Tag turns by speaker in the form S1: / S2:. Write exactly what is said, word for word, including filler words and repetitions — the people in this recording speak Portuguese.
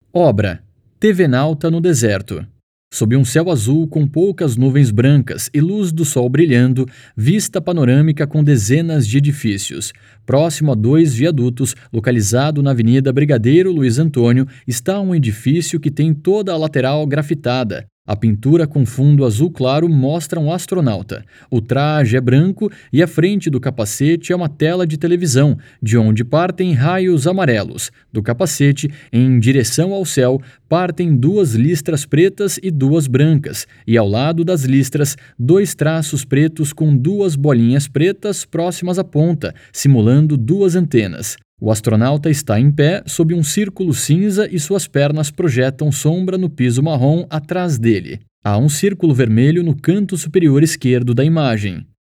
S1: Obra: T V Nauta no deserto. Sob um céu azul com poucas nuvens brancas e luz do sol brilhando, vista panorâmica com dezenas de edifícios. Próximo a dois viadutos, localizado na Avenida Brigadeiro Luiz Antônio, está um edifício que tem toda a lateral grafitada. A pintura com fundo azul claro mostra um astronauta. O traje é branco e a frente do capacete é uma tela de televisão, de onde partem raios amarelos. Do capacete, em direção ao céu, partem duas listras pretas e duas brancas, e ao lado das listras, dois traços pretos com duas bolinhas pretas próximas à ponta, simulando duas antenas. O astronauta está em pé sob um círculo cinza e suas pernas projetam sombra no piso marrom atrás dele. Há um círculo vermelho no canto superior esquerdo da imagem.